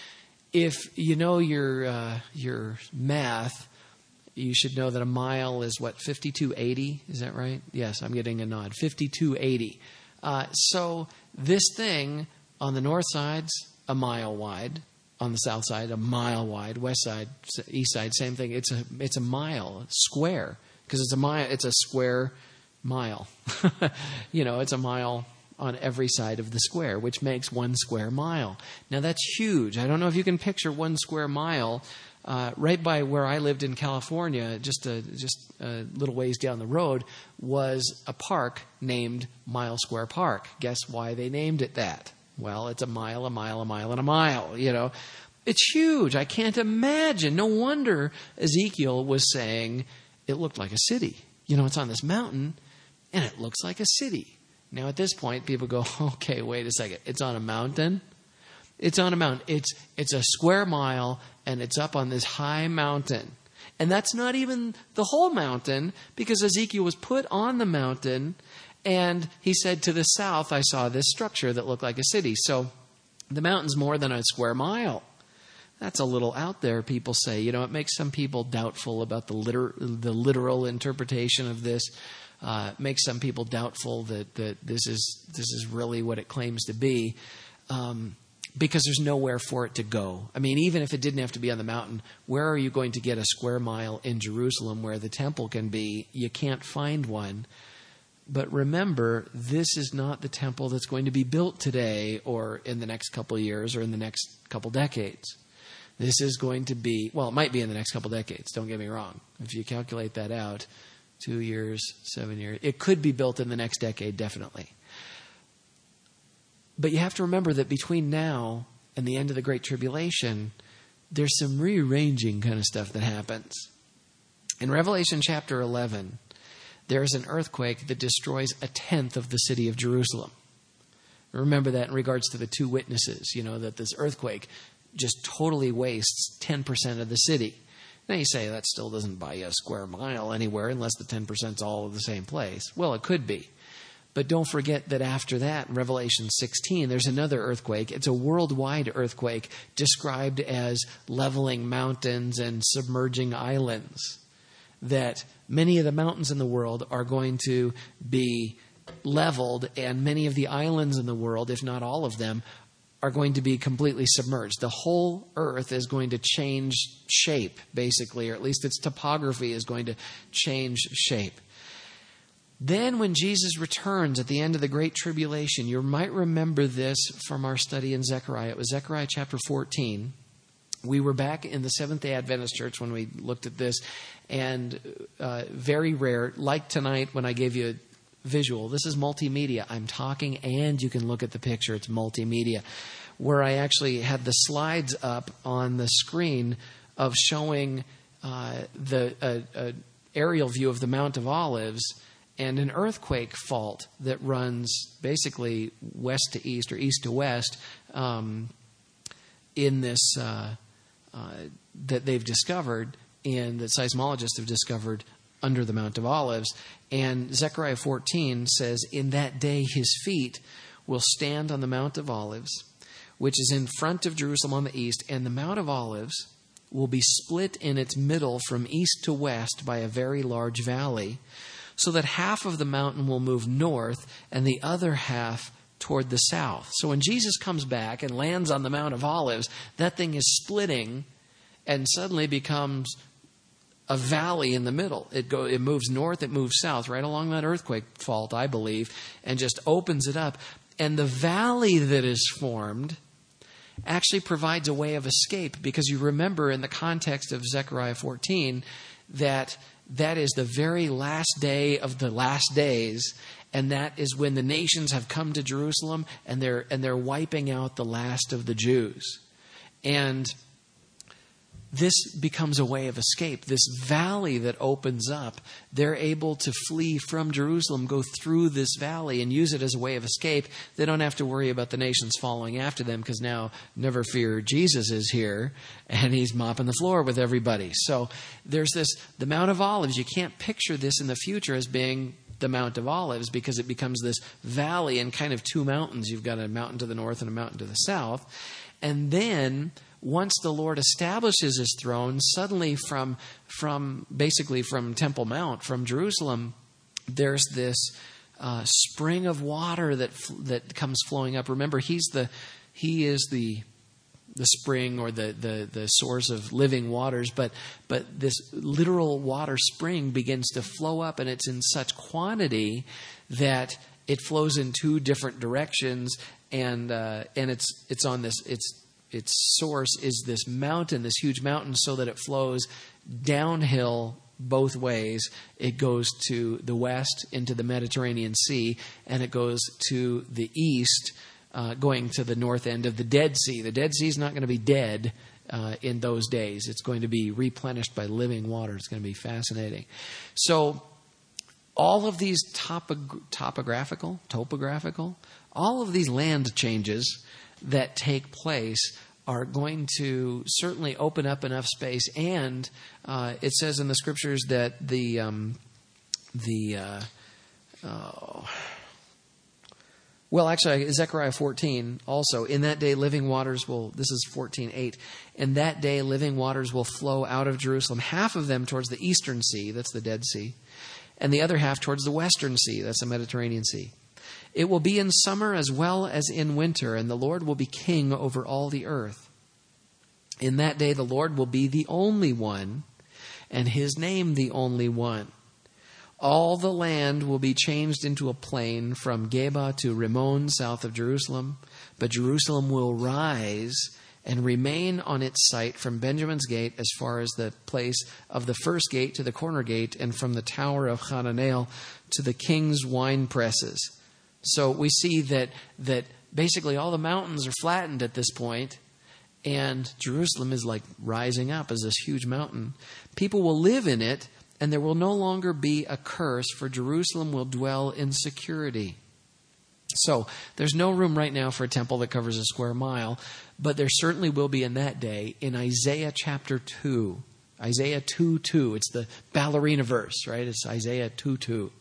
If you know your uh, your math, you should know that a mile is, what, fifty-two eighty? Is that right? Yes, I'm getting a nod. fifty-two eighty. Uh, so this thing on the north side's a mile wide. On the south side, a mile wide. West side, east side, same thing. It's a it's a mile square because it's a mile. It's a square mile. You know, it's a mile on every side of the square, which makes one square mile. Now that's huge. I don't know if you can picture one square mile. Uh, right by where I lived in California, just a, just a little ways down the road, was a park named Mile Square Park. Guess why they named it that? Well, it's a mile, a mile, a mile, and a mile, you know. It's huge. I can't imagine. No wonder Ezekiel was saying it looked like a city. You know, it's on this mountain, and it looks like a city. Now, at this point, people go, okay, wait a second. It's on a mountain? It's on a mountain. It's it's a square mile, and it's up on this high mountain. And that's not even the whole mountain, because Ezekiel was put on the mountain, and he said, to the south, I saw this structure that looked like a city. So the mountain's more than a square mile. That's a little out there, people say. You know, it makes some people doubtful about the liter- the literal interpretation of this. Uh, makes some people doubtful that, that this is this is really what it claims to be. Um Because there's nowhere for it to go. I mean, even if it didn't have to be on the mountain, where are you going to get a square mile in Jerusalem where the temple can be? You can't find one. But remember, this is not the temple that's going to be built today or in the next couple of years or in the next couple decades. This is going to be, well, it might be in the next couple decades, don't get me wrong. If you calculate that out, two years, seven years, it could be built in the next decade, definitely. But you have to remember that between now and the end of the Great Tribulation, there's some rearranging kind of stuff that happens. In Revelation chapter eleven, there's an earthquake that destroys a tenth of the city of Jerusalem. Remember that in regards to the two witnesses, you know, that this earthquake just totally wastes ten percent of the city. Now you say that still doesn't buy you a square mile anywhere unless the ten percent is all of the same place. Well, it could be. But don't forget that after that, in Revelation sixteen, there's another earthquake. It's a worldwide earthquake described as leveling mountains and submerging islands. That many of the mountains in the world are going to be leveled, and many of the islands in the world, if not all of them, are going to be completely submerged. The whole earth is going to change shape, basically, or at least its topography is going to change shape. Then when Jesus returns at the end of the Great Tribulation, you might remember this from our study in Zechariah. It was Zechariah chapter fourteen. We were back in the Seventh-day Adventist Church when we looked at this, and uh, very rare, like tonight when I gave you a visual. This is multimedia. I'm talking and you can look at the picture. It's multimedia. Where I actually had the slides up on the screen of showing uh, the uh, uh, aerial view of the Mount of Olives and an earthquake fault that runs basically west to east or east to west um, in this uh, uh, that they've discovered and that seismologists have discovered under the Mount of Olives. And Zechariah fourteen says, "In that day his feet will stand on the Mount of Olives, which is in front of Jerusalem on the east, and the Mount of Olives will be split in its middle from east to west by a very large valley, so that half of the mountain will move north and the other half toward the south." So when Jesus comes back and lands on the Mount of Olives, that thing is splitting and suddenly becomes a valley in the middle. It go, it moves north, it moves south, right along that earthquake fault, I believe, and just opens it up. And the valley that is formed actually provides a way of escape, because you remember in the context of Zechariah fourteen that that is the very last day of the last days, and that is when the nations have come to Jerusalem and they're and they're wiping out the last of the Jews. And this becomes a way of escape. This valley that opens up, they're able to flee from Jerusalem, go through this valley and use it as a way of escape. They don't have to worry about the nations following after them, because now, never fear, Jesus is here and he's mopping the floor with everybody. So there's this, the Mount of Olives. You can't picture this in the future as being the Mount of Olives, because it becomes this valley and kind of two mountains. You've got a mountain to the north and a mountain to the south. And then once the Lord establishes his throne, suddenly from from basically from Temple Mount, from Jerusalem, there's this uh, spring of water that that comes flowing up. Remember, he's the he is the the spring or the, the, the source of living waters, but but this literal water spring begins to flow up, and it's in such quantity that it flows in two different directions, and uh, and it's it's on this it's. Its source is this mountain, this huge mountain, so that it flows downhill both ways. It goes to the west into the Mediterranean Sea, and it goes to the east, uh, going to the north end of the Dead Sea. The Dead Sea is not going to be dead uh, in those days. It's going to be replenished by living water. It's going to be fascinating. So all of these topo- topographical, topographical, all of these land changes that take place are going to certainly open up enough space. And uh, it says in the scriptures that the um, the uh, oh, well, actually, Zechariah fourteen also, in that day living waters will, this is fourteen eight, in that day living waters will flow out of Jerusalem, half of them towards the eastern sea, that's the Dead Sea, and the other half towards the western sea, that's the Mediterranean Sea. It will be in summer as well as in winter, and the Lord will be king over all the earth. In that day the Lord will be the only one, and his name the only one. All the land will be changed into a plain from Geba to Rimmon, south of Jerusalem, but Jerusalem will rise and remain on its site from Benjamin's gate as far as the place of the first gate to the corner gate, and from the tower of Hananel to the king's wine presses. So we see that that basically all the mountains are flattened at this point, and Jerusalem is like rising up as this huge mountain. People will live in it, and there will no longer be a curse, for Jerusalem will dwell in security. So there's no room right now for a temple that covers a square mile, but there certainly will be in that day in Isaiah chapter two. Isaiah two two. It's the ballerina verse, right? It's Isaiah two two.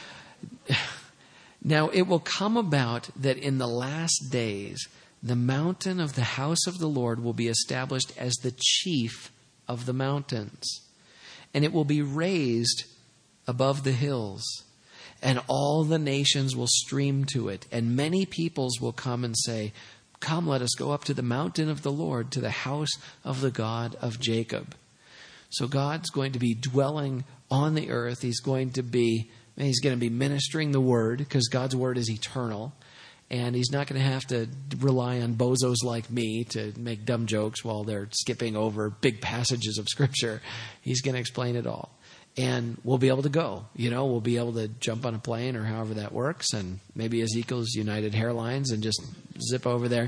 Now it will come about that in the last days, the mountain of the house of the Lord will be established as the chief of the mountains, and it will be raised above the hills. And all the nations will stream to it, and many peoples will come and say, "Come, let us go up to the mountain of the Lord, to the house of the God of Jacob." So God's going to be dwelling on the earth. He's going to be, he's going to be ministering the word, because God's word is eternal. And he's not going to have to rely on bozos like me to make dumb jokes while they're skipping over big passages of Scripture. He's going to explain it all. And we'll be able to go, you know, we'll be able to jump on a plane or however that works. And maybe Ezekiel's United Airlines and just zip over there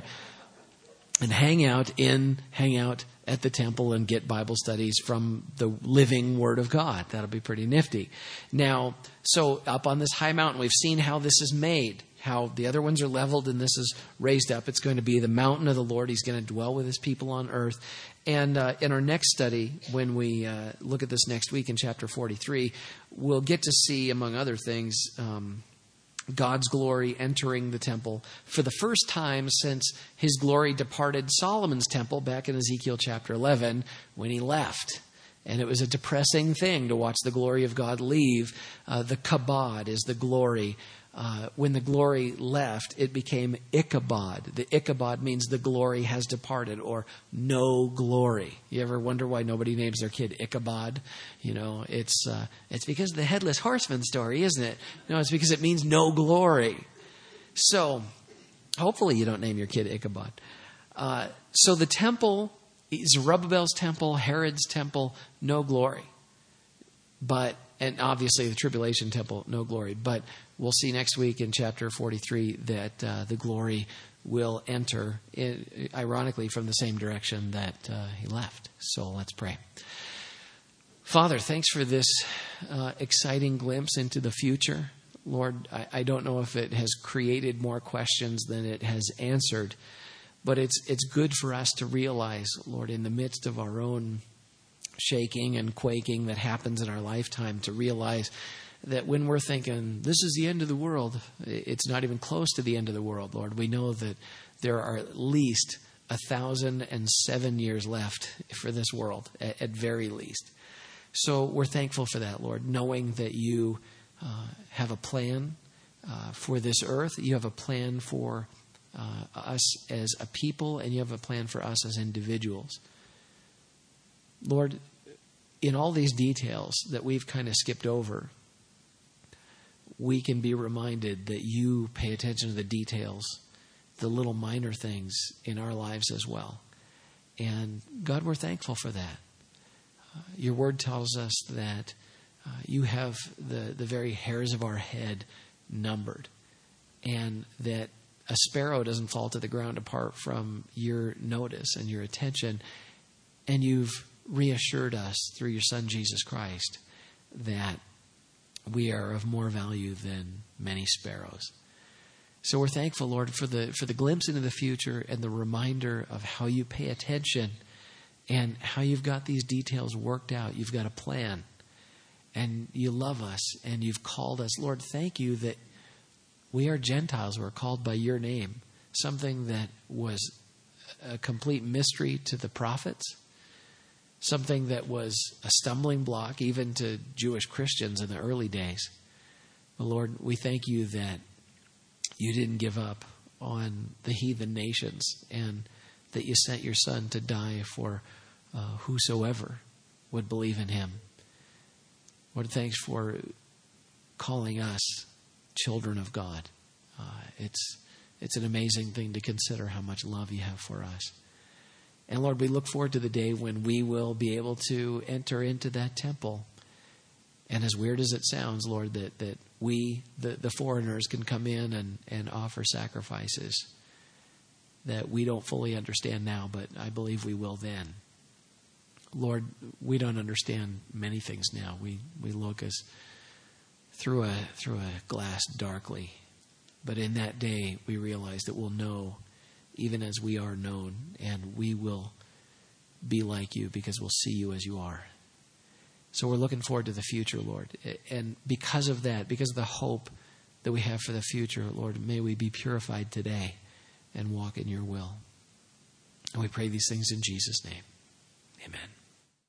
and hang out in, hang out at the temple and get Bible studies from the living Word of God. That'll be pretty nifty. Now, so up on this high mountain, we've seen how this is made, how the other ones are leveled and this is raised up. It's going to be the mountain of the Lord. He's going to dwell with his people on earth. And uh, in our next study, when we uh, look at this next week in chapter forty-three, we'll get to see, among other things, um, God's glory entering the temple for the first time since his glory departed Solomon's temple back in Ezekiel chapter eleven when he left. And it was a depressing thing to watch the glory of God leave. Uh, the kabod is the glory. Uh, when the glory left, it became Ichabod. The Ichabod means the glory has departed, or no glory. You ever wonder why nobody names their kid Ichabod? You know, it's uh, it's because of the headless horseman story, isn't it? No, it's because it means no glory. So, hopefully you don't name your kid Ichabod. Uh, so the temple, Zerubbabel's temple, Herod's temple, no glory. But, and obviously the tribulation temple, no glory. But we'll see next week in chapter forty-three that uh, the glory will enter, in, ironically, from the same direction that uh, he left. So let's pray. Father, thanks for this uh, exciting glimpse into the future. Lord, I, I don't know if it has created more questions than it has answered, but it's it's good for us to realize, Lord, in the midst of our own shaking and quaking that happens in our lifetime, to realize that when we're thinking, this is the end of the world, it's not even close to the end of the world, Lord. We know that there are at least a thousand and seven years left for this world, at, at very least. So we're thankful for that, Lord, knowing that you uh, have a plan uh, for this earth. You have a plan for uh, us as a people, and you have a plan for us as individuals. Lord, in all these details that we've kind of skipped over, we can be reminded that you pay attention to the details, the little minor things in our lives as well. And God, we're thankful for that. Uh, your word tells us that uh, you have the, the very hairs of our head numbered, and that a sparrow doesn't fall to the ground apart from your notice and your attention. And you've reassured us through your Son, Jesus Christ, that we are of more value than many sparrows. So we're thankful, Lord, for the for the glimpse into the future and the reminder of how you pay attention and how you've got these details worked out. You've got a plan, and you love us, and you've called us. Lord, thank you that we are Gentiles who are called by your name, something that was a complete mystery to the prophets, something that was a stumbling block even to Jewish Christians in the early days. But Lord, we thank you that you didn't give up on the heathen nations, and that you sent your Son to die for uh, whosoever would believe in him. Lord, thanks for calling us children of God. Uh, it's it's an amazing thing to consider how much love you have for us. And Lord, we look forward to the day when we will be able to enter into that temple. And as weird as it sounds, Lord, that, that we, the, the foreigners, can come in and, and offer sacrifices that we don't fully understand now, but I believe we will then. Lord, we don't understand many things now. We we look as through a through a glass darkly. But in that day, we realize that we'll know even as we are known, and we will be like you because we'll see you as you are. So we're looking forward to the future, Lord. And because of that, because of the hope that we have for the future, Lord, may we be purified today and walk in your will. And we pray these things in Jesus' name. Amen.